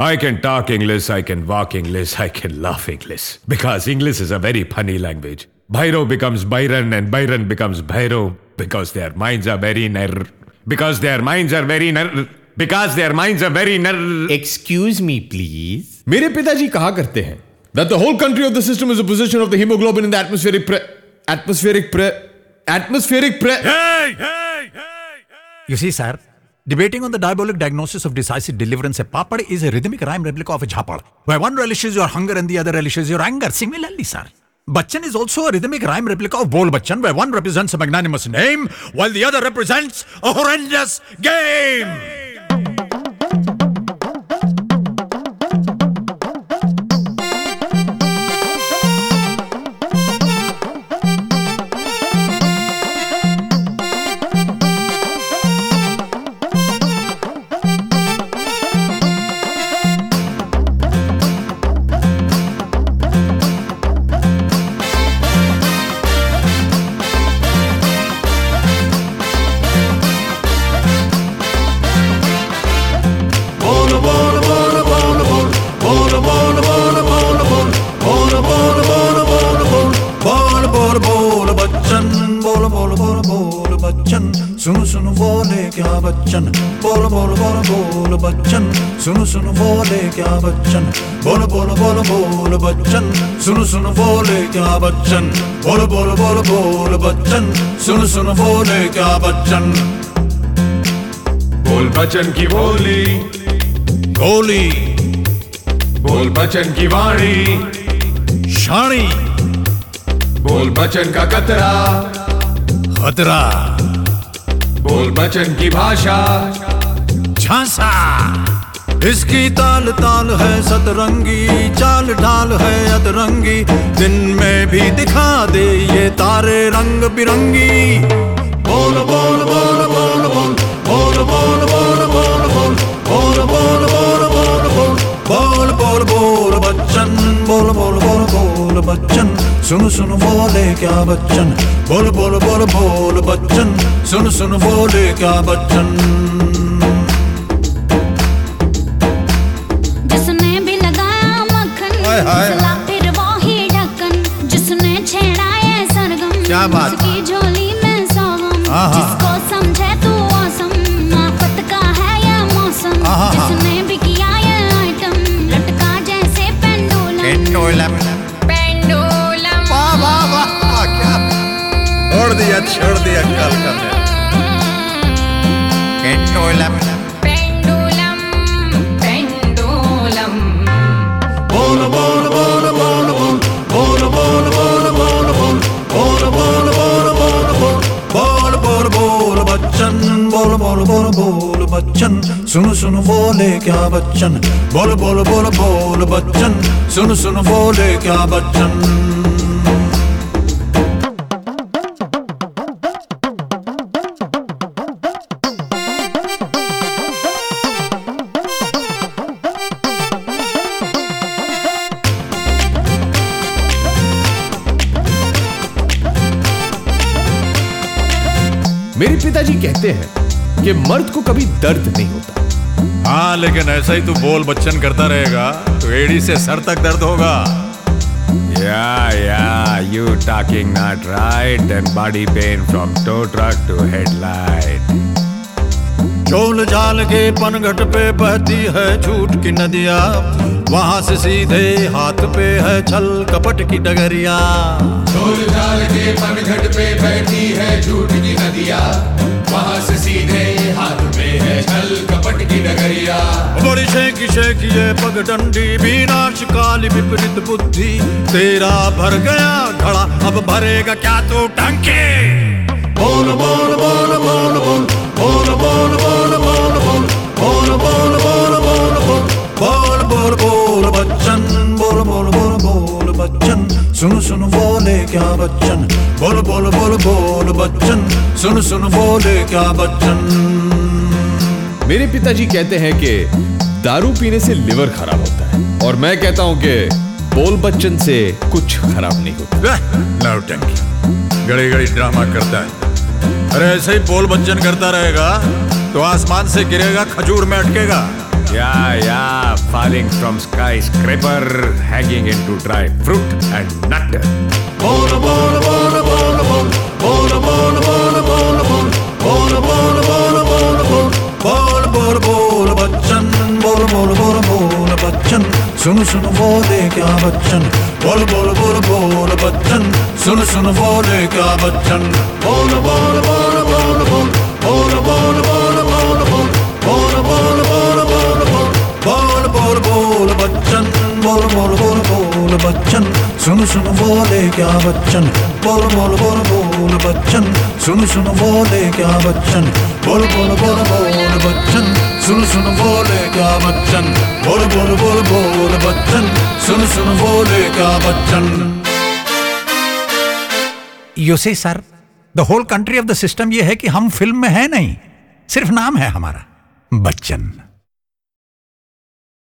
I can talk English, I can walk English, I can laugh English. Because English is a very funny language. Bhairo becomes Byron and Byron becomes Bhairo because their minds are very Because their minds are very Excuse me, please. मेरे पिताजी कहा करते हैं that the whole country of the system is a position of the hemoglobin in the atmospheric. Hey! You see, sir, debating on the diabolic diagnosis of decisive deliverance, a papad is a rhythmic rhyme replica of a jhapad, where one relishes your hunger and the other relishes your anger. Similarly, sir, Bachchan is also a rhythmic rhyme replica of Bol Bachchan, where one represents a magnanimous name, while the other represents a horrendous game. सुनो सुनो बोले क्या बच्चन बोलो बोलो बोलो बोलो बच्चन सुनो सुनो बोले क्या बच्चन बोलो बोलो बोलो बोलो बच्चन सुनो सुनो बोले क्या बच्चन बोलो बोलो बोलो बोलो बच्चन सुनो सुनो बोले क्या बच्चन बोल बच्चन की बोली गोली बोल बच्चन की वाणी शाणी बोल बच्चन का कतरा खतरा बोल बच्चन की भाषा झांसा इसकी ताल ताल है सतरंगी चाल ढाल है अतरंगी दिन में भी दिखा दे ये तारे रंग बिरंगी बोल बोल बोल बोल बोल बोल बोल बोल बोल बोल बोल बोल बोल बोल बोल बोल बोल बोल बच्चन बोल बोल बोल बोल बच्चन सुनो सुनो बोले क्या बच्चन बोल बोल बोल बोल बच्चन सुनो सुनो बोले क्या बच्चन जिसने भी लगाया मक्खन चला फिर वो ही ढक्कन जिसने छेड़ा ये सरगम क्या बात उसकी झोली में सोगम जिसको समझे तू औसम आफत का है ये मौसम जिसने भी किया ये आइटम लटका जैसे पेंडुलम छोड़ दिया कल का पेंडुलम बोल बोल बोल बोल बोल बोल बोल बोल बोल बोल बोल बोल बोल बोल बोल बोल बोल बच्चन बोल बोल बोल बोल बच्चन सुनो सुनो बोले क्या बच्चन बोल बोल बोल बोल बच्चन सुनो सुनो बोले क्या बच्चन मेरे पिताजी कहते हैं कि मर्द को कभी दर्द नहीं होता। हाँ, लेकिन ऐसा ही तू बोल बच्चन करता रहेगा तो एड़ी से सर तक दर्द होगा। Yeah, you talking not right. Then body pain from tow truck to headlight. झोल झाल के पनघट पे बहती है झूठ की नदिया वहाँ से सीधे हाथ पे है छल कपट की डगरिया। झोल झाल के पनघट पे बहती है झूठ की नदिया वहाँ से सीधे हाथ पे है छल कपट की डगरिया। बड़ी शेखी शेखी ये पगडंडी विनाश काली विपरीत बुद्धि तेरा भर गया घड़ा अब भरेगा क्या तू टंकी। बोल बोल बोल बोल बोल बोल बोल बोल बोल बोल बोल बोल बोल बोल बोल बोल बोल बच्चन बोल बोल बोल बोल बच्चन सुनो सुनो बोले क्या बच्चन बोल बोल बोल बोल बच्चन सुनो सुनो बोले क्या बच्चन। मेरे पिताजी कहते हैं कि दारू पीने से लिवर खराब होता है और मैं कहता हूं कि बोल बच्चन से कुछ खराब नहीं होता। नौटंकी घड़ी घड़ी ड्रामा करता है। अरे ऐसे ही बोल बच्चन करता रहेगा तो आसमान से गिरेगा खजूर में अटकेगा। या फालतू falling from skyscraper, hanging into dry fruit and nut. Bol bol bol bol bol bol bol bol bol bol bol bol bol bol bol bol Bachchan बोल बोल बोल बोल बच्चन सुन सुन बोले क्या बच्चन बोल बोल बोल बोल बच्चन सुन सुन बोले क्या बच्चन बोल बोल बोल बोल बोल बोल बोल बोल बोल बोल बोल बोल बोल बोल बोल बोल बच्चन बोल बोल बोल बोल बच्चन सुन सुन बोले क्या बच्चन बोल बोल बोल बोल बच्चन सुन सुन बोले क्या बच्चन बोल बोल बोल बोल बच्चन सुन सुन बोले क्या बच्चन बोल बोल बोल बोल बच्चन सुन सुन बोले क्या Bachchan. You see, sir, the whole country of the system ये है कि हम फिल्म में है नहीं, सिर्फ नाम है हमारा बच्चन.